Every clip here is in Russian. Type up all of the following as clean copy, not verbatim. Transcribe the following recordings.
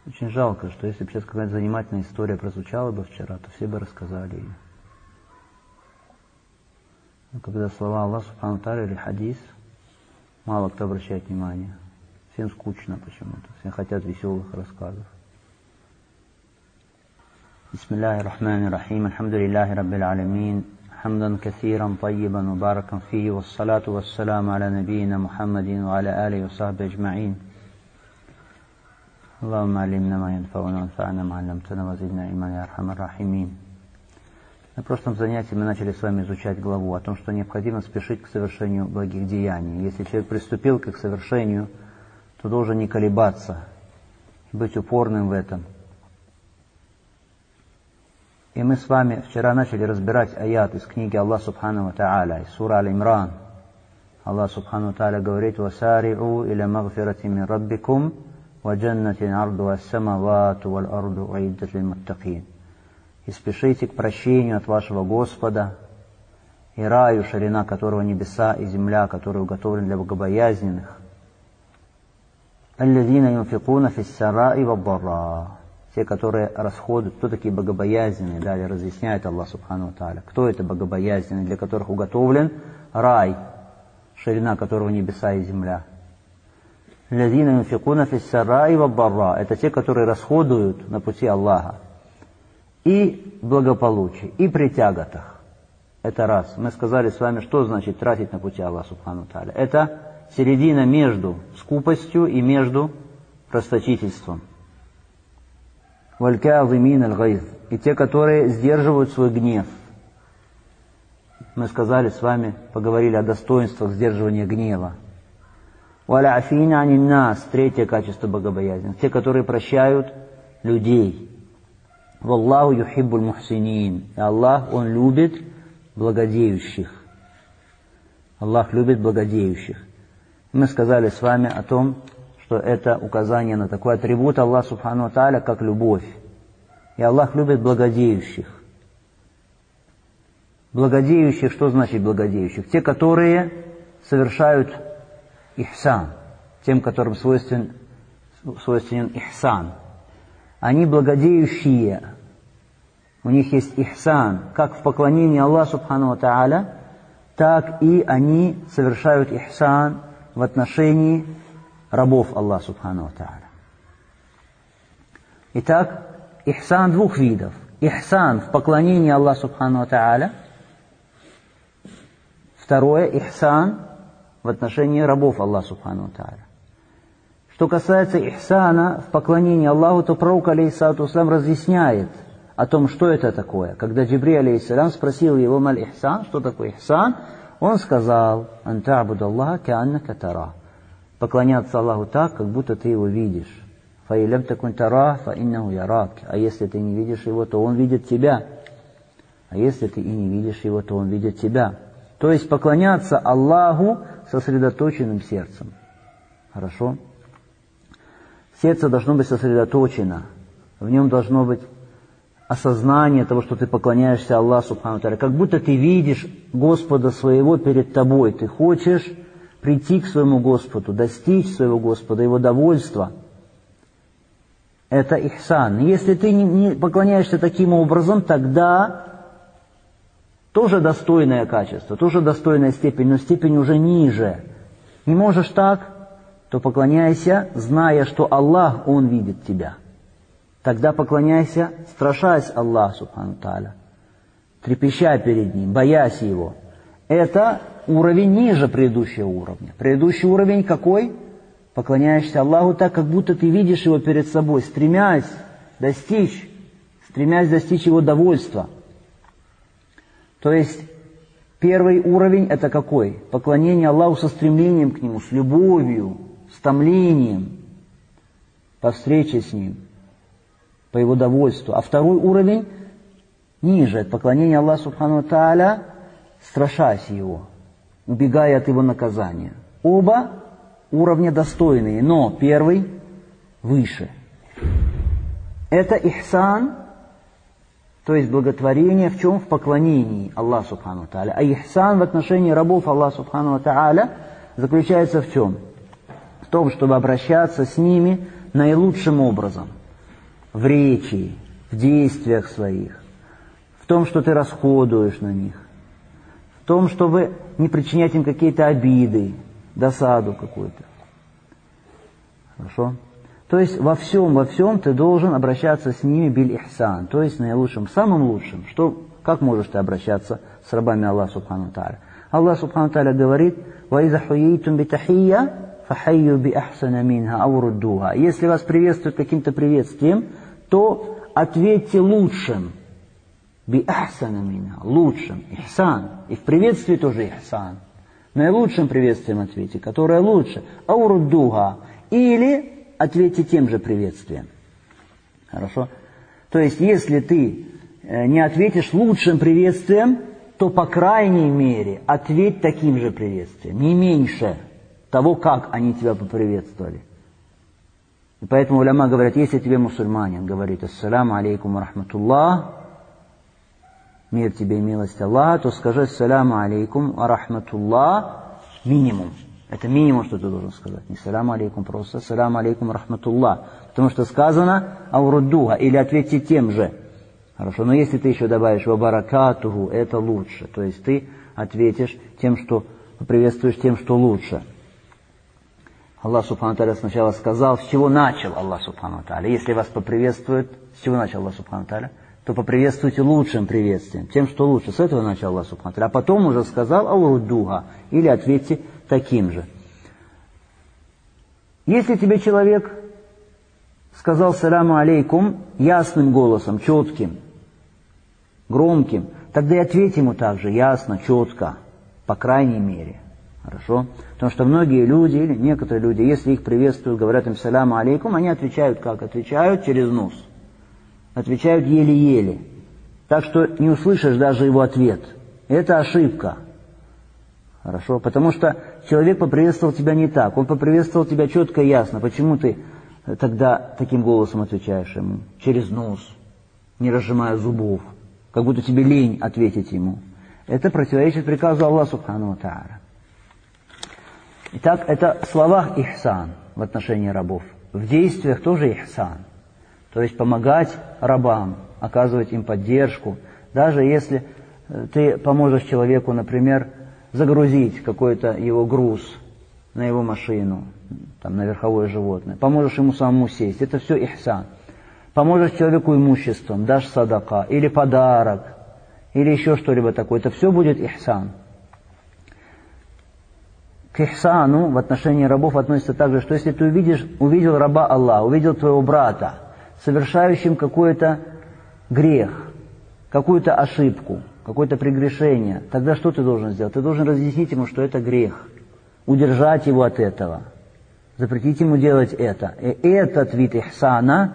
Очень жалко, что если бы сейчас какая-то занимательная история прозвучала бы вчера, то все бы рассказали ее. Но когда слова Аллаха Субхану Тааля или хадис, мало кто обращает внимание. Всем скучно почему-то, все хотят веселых рассказов. Бисмиллахи рахмани рахим, альхамдулиллахи раббил аламин, хамдан кассиран тайибан мубаракан фихи, вассалату вассаламу аля набийина Мухаммадин ва аля алихи ва сахби аджмаин. Аллахумма алимна ма янфауна, анфа'на ма алламтана, ва зидна илман я архамар рахимин. На прошлом занятии мы начали с вами изучать главу о том, что необходимо спешить к совершению благих деяний. Если человек приступил к их совершению, то должен не колебаться, быть упорным в этом. И мы с вами вчера начали разбирать аят из книги Аллаха Субхану ва Тааля, из сура Аль-Имран. Аллах Субхану ва Тааля говорит: «Васари'у иля магфирати мин раббикум ва джаннатин ардуа ас-самавату вал арду уиддат лилмуттакин». И спешите к прощению от вашего Господа и раю, ширина которого небеса и земля, который уготовлен для богобоязненных. «Аллазина юнфикуна фиссараи ваддарра». Те, которые расходуют. Кто такие богобоязненные? Далее разъясняет Аллах Субхану ва Тааля. Кто это богобоязненные, для которых уготовлен рай, ширина которого небеса и земля? «Аллазина юнфикуна фиссараи ваддарра». Это те, которые расходуют на пути Аллаха и в благополучии, и при тяготах. Это раз. Мы сказали с вами, что значит тратить на пути Аллаха Субхану ва Тааля. Это середина между скупостью и между расточительством. «Валькаазимин аль-гайз». И те, которые сдерживают свой гнев. Мы сказали с вами, поговорили о достоинствах сдерживания гнева. «Валяфина анин нас». Третье качество богобоязненных. Те, которые прощают людей. «Валлаху юхиббуль мухсинин». И Аллах, Он любит благодеющих. Аллах любит благодеющих. Мы сказали с вами о том, что это указание на такой атрибут Аллаха Субхану ва Тааля, как любовь. И Аллах любит благодеющих. Благодеющих, что значит благодеющих? Те, которые совершают ихсан, тем, которым свойственен ихсан. Они благодеющие. У них есть ихсан, как в поклонении Аллаху Субхану ва Тааля, так и они совершают ихсан в отношении рабов Аллаха Субхану ва Тааля. Итак, ихсан двух видов. Ихсан в поклонении Аллаху Субхану ва Тааля. Второе, ихсан в отношении рабов Аллаха Субхану ва Тааля. Что касается ихсана в поклонении Аллаху, то пророк, алейхиссалату вассалям, разъясняет о том, что это такое. Когда Джибриль, алейхиссалям, спросил его: «Маль ихсан», что такое ихсан, он сказал: «Ан та'буду Аллаха кааннака тара». Поклоняться Аллаху так, как будто ты его видишь. «Фа илям такун тара, фа иннаху ярак». А если ты не видишь его, то он видит тебя. А если ты и не видишь его, то он видит тебя. То есть поклоняться Аллаху сосредоточенным сердцем. Хорошо? Сердце должно быть сосредоточено. В нем должно быть осознание того, что ты поклоняешься Аллаху Субхану ва Тааля. Как будто ты видишь Господа своего перед тобой. Ты хочешь прийти к своему Господу, достичь своего Господа, Его довольства. Это ихсан. Если ты не поклоняешься таким образом, тогда тоже достойное качество, тоже достойная степень, но степень уже ниже. Не можешь так, то поклоняйся, зная, что Аллах, Он видит тебя. Тогда поклоняйся, страшась Аллаха Субхану ва Тааля, трепеща перед Ним, боясь Его. Это уровень ниже предыдущего уровня. Предыдущий уровень какой? Поклоняешься Аллаху так, как будто ты видишь Его перед собой, стремясь достичь Его довольства. То есть первый уровень это какой? Поклонение Аллаху со стремлением к Нему, с любовью, с томлением, по встрече с Ним, по Его довольству. А второй уровень ниже, это поклонение Аллаху Субхану ва Тааля, страшась Его, убегая от Его наказания. Оба уровня достойные, но первый выше. Это ихсан, то есть благотворение в чем? В поклонении Аллаху Субхану ва Тааля. А ихсан в отношении рабов Аллаха Субхану ва Тааля заключается в чем? В том, чтобы обращаться с ними наилучшим образом. в речи, в действиях своих, в том, что ты расходуешь на них, в том, чтобы не причинять им какие-то обиды, досаду какую-то. Хорошо? То есть во всем ты должен обращаться с ними биль-ихсан, то есть наилучшим, самым лучшим. Как можешь ты обращаться с рабами Аллаха Субхану Тааля? Аллах Субхану Тааля говорит: وَإِذَا حُيِّيتُمْ بِتَحِيَّةٍ فَحَيُّوا بِأَحْسَنَ مِنْهَا أَوْ رُدُّوهَا. Если вас приветствуют каким-то приветствием, то ответьте лучшим. بِأَحْسَنَ مِنْهَا. Лучшим. Ихсан. И в приветствии тоже ихсан. Наилучшим приветствием ответьте, которое лучше. أَوْ رُدُّوهَا. Или ответьте тем же приветствием. Хорошо? То есть, если ты не ответишь лучшим приветствием, то, по крайней мере, ответь таким же приветствием, не меньше того, как они тебя поприветствовали. И поэтому уляма говорят, если тебе мусульманин говорит: «Ассаляму алейкум ва рахматуллах», мир тебе и милость Аллаха, то скажи: «Ассаляму алейкум ва рахматуллах», минимум. Это минимум, что ты должен сказать. Не саляму алейкум, просто саляму алейкум рахматуллах. Потому что сказано ауруддуха, или ответьте тем же. Хорошо, но если ты еще добавишь ва баракатуху, это лучше. То есть ты ответишь тем, что приветствуешь тем, что лучше. Аллах Субхану Тааля сначала сказал, с чего начал Аллах Субхану Тааля. Если вас поприветствуют, с чего начал Аллах Субхану Тааля, то поприветствуйте лучшим приветствием, тем, что лучше. С этого начал Аллах Субхану Тааля. А потом уже сказал ауруддуха, или ответьте таким же. Если тебе человек сказал саляму алейкум ясным голосом, четким, громким, тогда и ответь ему также ясно, четко, по крайней мере. Хорошо? Потому что многие люди, или некоторые люди, если их приветствуют, говорят им саляму алейкум, они отвечают как? Отвечают через нос. Отвечают еле-еле. Так что не услышишь даже его ответ. Это ошибка. Хорошо? Потому что человек поприветствовал тебя не так. Он поприветствовал тебя четко и ясно. Почему ты тогда таким голосом отвечаешь ему? Через нос, не разжимая зубов. Как будто тебе лень ответить ему. Это противоречит приказу Аллаха Субхану Тааля. Итак, это в словах ихсан в отношении рабов. В действиях тоже ихсан. То есть помогать рабам, оказывать им поддержку. Даже если ты поможешь человеку, например, загрузить какой-то его груз на его машину, там, на верховое животное. Поможешь ему самому сесть. Это все ихсан. Поможешь человеку имуществом, дашь садака, или подарок, или еще что-либо такое. Это все будет ихсан. К ихсану в отношении рабов относится также, что если ты увидел раба Аллаха, увидел твоего брата, совершающим какой-то грех, какую-то ошибку, какое-то прегрешение, тогда что ты должен сделать? Ты должен разъяснить ему, что это грех, удержать его от этого, запретить ему делать это. И этот вид ихсана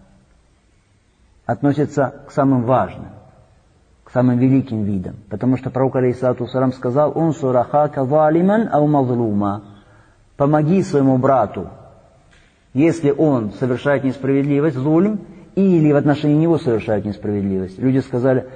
относится к самым важным, к самым великим видам. Потому что пророк алейхиссалату вассалям сказал: «Унсур ахака залиман ау мазлума». Помоги своему брату, если он совершает несправедливость, зульм, или в отношении него совершают несправедливость. Люди сказали: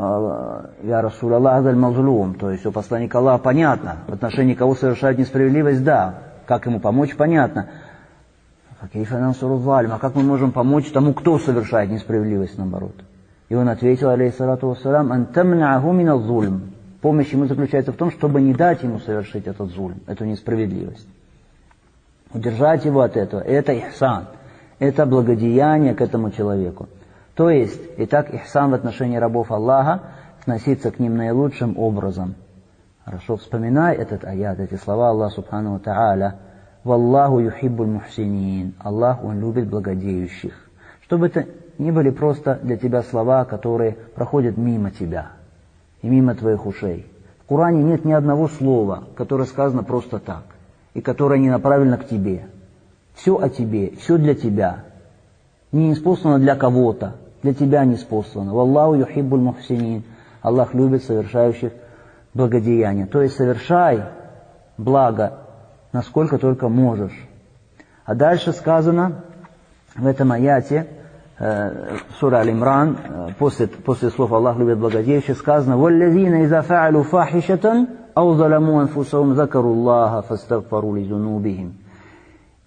«Я Расул Аллах азаль мазлум», то есть у посланника Аллаха понятно, в отношении кого совершают несправедливость, да, как ему помочь, понятно. А как мы можем помочь тому, кто совершает несправедливость, наоборот? И он ответил, алейхиссалату вассалям: «Ан тамнa'аху мина зульм». Помощь ему заключается в том, чтобы не дать ему совершить этот зульм, эту несправедливость. Удержать его от этого, это ихсан, это благодеяние к этому человеку. То есть, итак, ихсан в отношении рабов Аллаха, относиться к ним наилучшим образом. Хорошо, вспоминай этот аят, эти слова Аллаха Субхану ва Тааля: «Валлаху юхиббуль мухсинин». Аллах, Он любит благодеющих. Чтобы это не были просто для тебя слова, которые проходят мимо тебя и мимо твоих ушей. В Коране нет ни одного слова, которое сказано просто так, и которое не направлено к тебе. Все о тебе, все для тебя. Не неспослано для кого-то, для тебя неспослано. «Валлаху юхиббуль мухсинин». Аллах любит совершающих благодеяния. То есть совершай благо, насколько только можешь. А дальше сказано в этом аяте, сура Аль-Имран, после слов «Аллах любит благодеющих», сказано: «Валлазина иза фа'алу фахишатан ау заламу анфусахум закару Аллаха фастагфару ли зунубихим».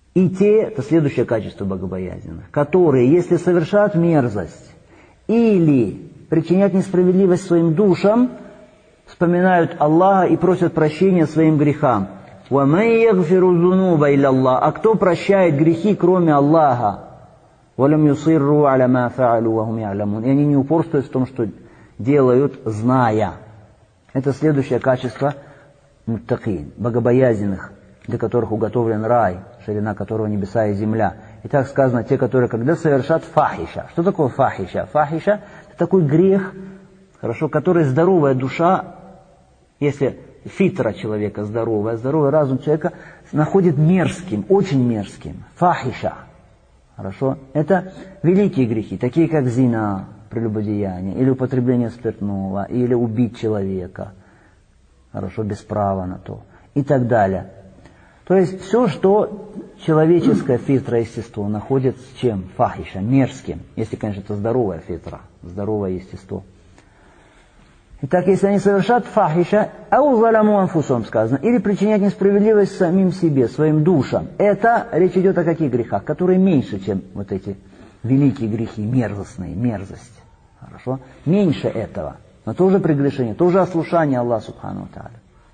И те, это следующее качество богобоязненных, которые, если совершают мерзость или причинят несправедливость своим душам, вспоминают Аллаха и просят прощения своим грехам. وَمَنْ يَغْفِرُ الذُّنُوبَ إِلَّا اللَّهِ. А кто прощает грехи, кроме Аллаха? وَلَمْ يُصِرُّوا عَلَى مَا فَعَلُوا وَهُمْ يَعْلَمُونَ. И они не упорствуют в том, что делают, зная. Это следующее качество муттакин, богобоязненных, для которых уготовлен рай, ширина которого небеса и земля. И так сказано, те, которые когда совершат фахиша. Что такое фахиша? Фахиша – это такой грех, хорошо, который здоровая душа, если фитра человека здоровая, здоровый разум человека находит мерзким, очень мерзким. Фахиша. Хорошо? Это великие грехи, такие как зина, прелюбодеяние, или употребление спиртного, или убить человека, хорошо, без права на то, и так далее. То есть все, что человеческое фитра, естество, находит с чем? Фахиша, мерзким, если, конечно, это здоровая фитра, здоровое естество. Итак, если они совершат фахиша, ау заламу анфусом сказано, или причинять несправедливость самим себе, своим душам, это речь идет о каких грехах, которые меньше, чем вот эти великие грехи, мерзостные, мерзость. Хорошо? Меньше этого, но тоже прегрешение, тоже ослушание Аллаха Субхану ва Тааля.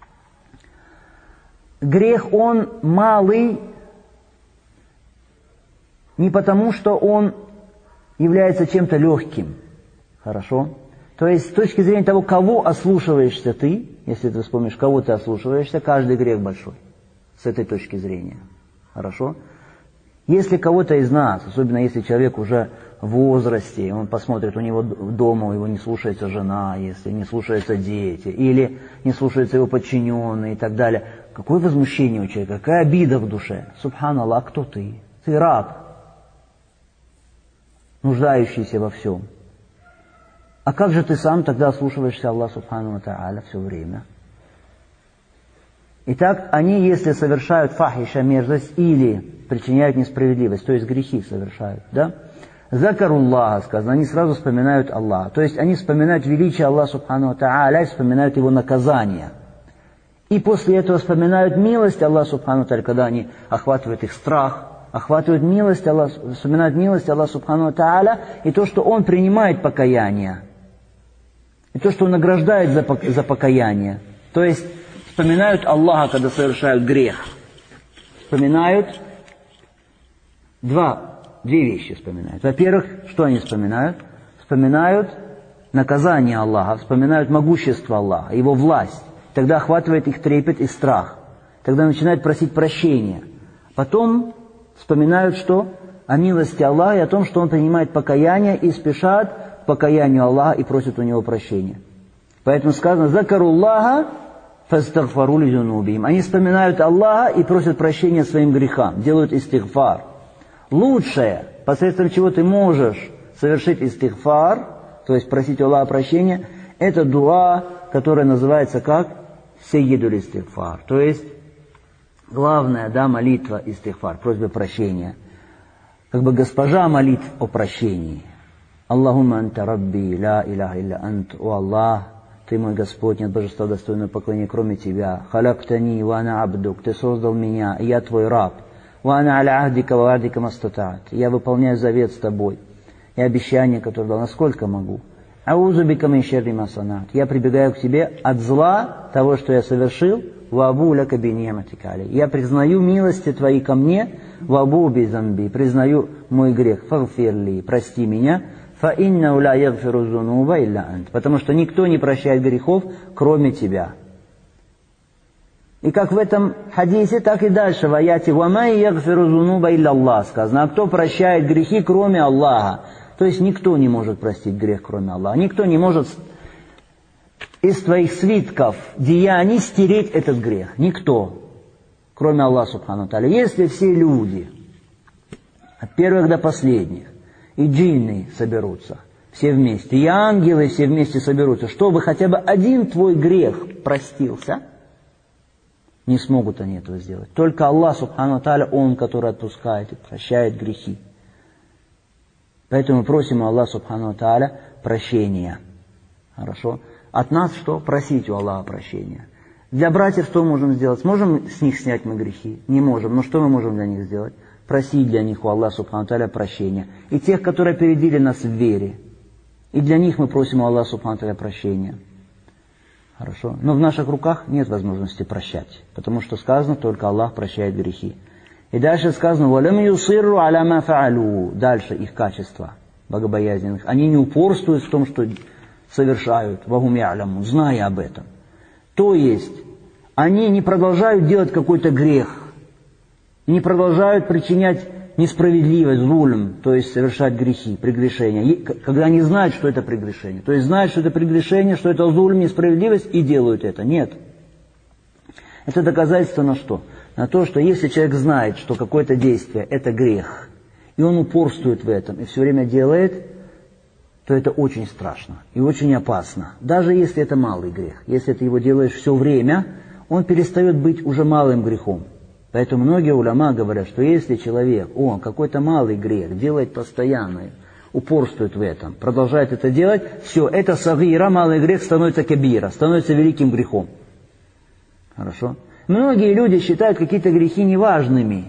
Грех, он малый не потому, что он является чем-то легким. Хорошо? То есть, с точки зрения того, кого ослушиваешься ты, если ты вспомнишь, кого ты ослушиваешься, каждый грех большой. С этой точки зрения. Хорошо? Если кого-то из нас, особенно если человек уже в возрасте, он посмотрит, у него дома его не слушается жена, если не слушаются дети, или не слушаются его подчиненные и так далее, какое возмущение у человека, какая обида в душе. Субханаллах, кто ты? Ты раб, нуждающийся во всем. А как же ты сам тогда ослушиваешься Аллаха Субхану ва Тааля все время? Итак, они, если совершают фахиша, мерзость, или причиняют несправедливость, то есть грехи совершают, да? Закаруллаха сказано, они сразу вспоминают Аллаха. То есть они вспоминают величие Аллаха Субхану ва Тааля и вспоминают Его наказание. И после этого вспоминают милость Аллаха Субхану ва Тааля, когда они охватывают их страх, охватывают милость Аллаха, вспоминают милость Аллаха Субхану ва Тааля и то, что Он принимает покаяние. И то, что Он награждает за покаяние. То есть вспоминают Аллаха, когда совершают грех. Вспоминают две вещи вспоминают. Во-первых, что они вспоминают? Вспоминают наказание Аллаха, вспоминают могущество Аллаха, Его власть. Тогда охватывает их трепет и страх. Тогда начинают просить прощения. Потом вспоминают что? О милости Аллаха и о том, что Он принимает покаяние и спешат к покаянию Аллаха и просят у Него прощения. Поэтому сказано «Закаруллаха фастагфару ли зунубихим». Они вспоминают Аллаха и просят прощения своим грехам, делают истигфар. Лучшее, посредством чего ты можешь совершить истигфар, то есть просить у Аллаха прощения, это дуа, которая называется как? Сейидуль истигфар. То есть главная, да, молитва истигфар, просьба прощения. Как бы госпожа молитв о прощении. Аллахумма анта рабби, ла иляха илля ант, о Аллах, ты мой Господь, нет божества достойного поклонения, кроме тебя. Халяктани ва ана абдук, ты создал меня, и я твой раб. Ва ана аля ахдика ва ахдика мастатаат, я выполняю завет с тобой и обещание, которое дал, насколько могу. Аузу бика мин шерри ма санат, я прибегаю к тебе от зла того, что я совершил. Ва абу лака би ни'матика алей, я признаю милости твои ко мне. Ва абу би занби, признаю мой грех. Фагфирли, прости меня. Фа иннау ла ягфиру зунуба илля ант, потому что никто не прощает грехов, кроме тебя. И как в этом хадисе, так и дальше в аяте «Ва май ягфиру зунуба илля Аллах» сказано, а кто прощает грехи, кроме Аллаха. То есть никто не может простить грех, кроме Аллаха. Никто не может из твоих свитков деяний стереть этот грех. Никто, кроме Аллаха Субхану ва Тааля. Если все люди, от первых до последних, и джинны соберутся все вместе, и ангелы все вместе соберутся, чтобы хотя бы один твой грех простился, не смогут они этого сделать. Только Аллах Субхану ва Тааля, Он, который отпускает и прощает грехи. Поэтому просим у Аллаха Субхану ва Тааля прощения. Хорошо? От нас что? Просить у Аллаха прощения. Для братьев что мы можем сделать? Сможем с них снять мы грехи? Не можем. Но что мы можем для них сделать? Просить для них у Аллаха Субхану Тааля прощения. И тех, которые опередили нас в вере. И для них мы просим у Аллаха Субхану Тааля прощения. Хорошо. Но в наших руках нет возможности прощать. Потому что сказано, только Аллах прощает грехи. И дальше сказано, وَلَمْ يُصِرُّوا عَلَى مَا فَعَلُوا. Дальше их качество богобоязненных. Они не упорствуют в том, что совершают, وَهُمْ يَعْلَمُونَ, зная об этом. То есть, они не продолжают делать какой-то грех, не продолжают причинять несправедливость, зулм, то есть совершать грехи, прегрешения, когда они знают, что это прегрешение. То есть знают, что это прегрешение, что это зулм, несправедливость, и делают это. Нет. Это доказательство на что? На то, что если человек знает, что какое-то действие – это грех, и он упорствует в этом, и все время делает, то это очень страшно и очень опасно. Даже если это малый грех. Если ты его делаешь все время, он перестает быть уже малым грехом. Поэтому многие уляма говорят, что если человек, какой-то малый грех делает постоянно, упорствует в этом, продолжает это делать, все, это сагира, малый грех становится кабира, становится великим грехом. Хорошо? Многие люди считают какие-то грехи неважными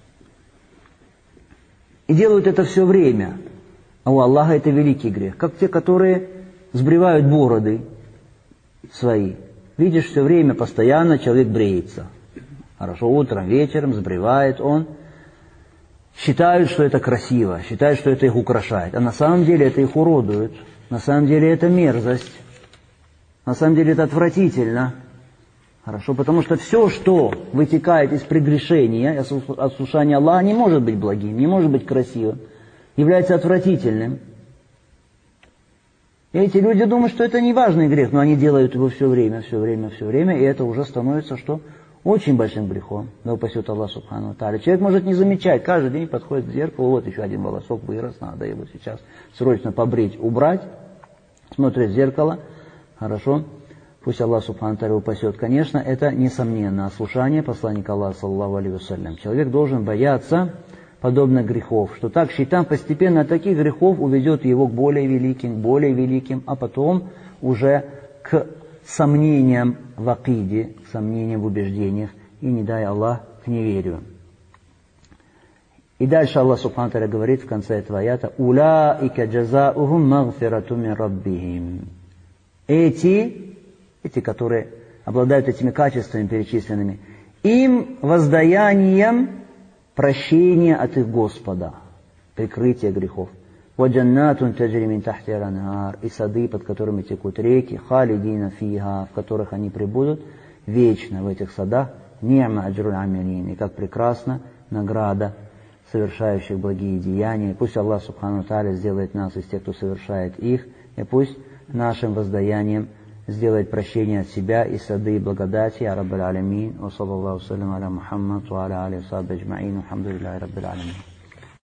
и делают это все время. А у Аллаха это великий грех. Как те, которые сбривают бороды свои. Видишь, все время, постоянно человек бреется. Хорошо, утром, вечером сбривает он. Считают, что это красиво, считают, что это их украшает. А на самом деле это их уродует. На самом деле это мерзость. На самом деле это отвратительно. Хорошо, потому что все, что вытекает из прегрешения, от слушания Аллаха, не может быть благим, не может быть красивым. Является отвратительным. И эти люди думают, что это не важный грех, но они делают его все время, и это уже становится что? Очень большим грехом. Да упасет Аллах Субхану Тааля. Человек может не замечать, каждый день подходит к зеркалу, вот еще один волосок вырос, надо его сейчас срочно побрить, убрать. Смотрит в зеркало, хорошо, пусть Аллах Субхану Тааля упасет. Конечно, это несомненно ослушание посланника Аллаха, саллаллаху алейхи вассалям. Человек должен бояться подобных грехов, что так шайтан постепенно от таких грехов уведет его к более великим, а потом уже к сомнениям в акиде, к сомнениям в убеждениях, и не дай Аллах к неверию. И дальше Аллах Субхану Тааля говорит в конце этого аята: «Улаика джазаухум магфирату мин раббихим». Эти, которые обладают этими качествами перечисленными, им воздаянием прощение от их Господа, прикрытие грехов. وَجَنَّاتٌ تَجْرِي مِنْ تَحْتِهَا الْأَنْهَارُ, и сады, под которыми текут реки, خَالِدِينَ فِيهَا, в которых они пребудут вечно в этих садах. نِعْمَ أَجْرُ الْعَامِلِينَ, и как прекрасна награда совершающих благие деяния. Пусть Аллах Субхану Тааля сделает нас из тех, кто совершает их, и пусть нашим воздаянием сделает прощение от себя и сады благодати. Я Раббаль Алямин. Ва саллаллаху салям аля Мухаммад ва аля алейхи ва сахбихи аджмаин. Алхамдулиллахи Раббил Алямин.